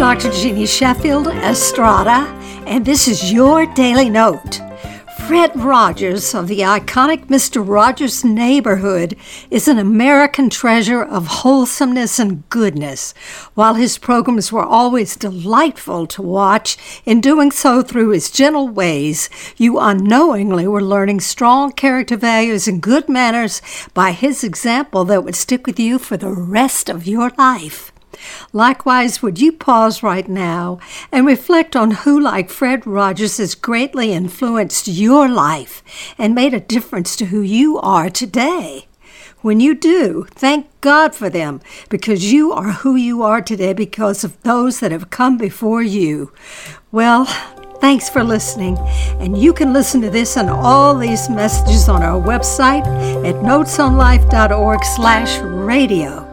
Dr. Jeannie Sheffield Estrada, and this is your Daily Note. Fred Rogers of the iconic Mr. Rogers' Neighborhood is an American treasure of wholesomeness and goodness. While his programs were always delightful to watch, in doing so through his gentle ways, you unknowingly were learning strong character values and good manners by his example that would stick with you for the rest of your life. Likewise, would you pause right now and reflect on who, like Fred Rogers, has greatly influenced your life and made a difference to who you are today? When you do, thank God for them, because you are who you are today because of those that have come before you. Well, thanks for listening, and you can listen to this and all these messages on our website at notesonlife.org/radio.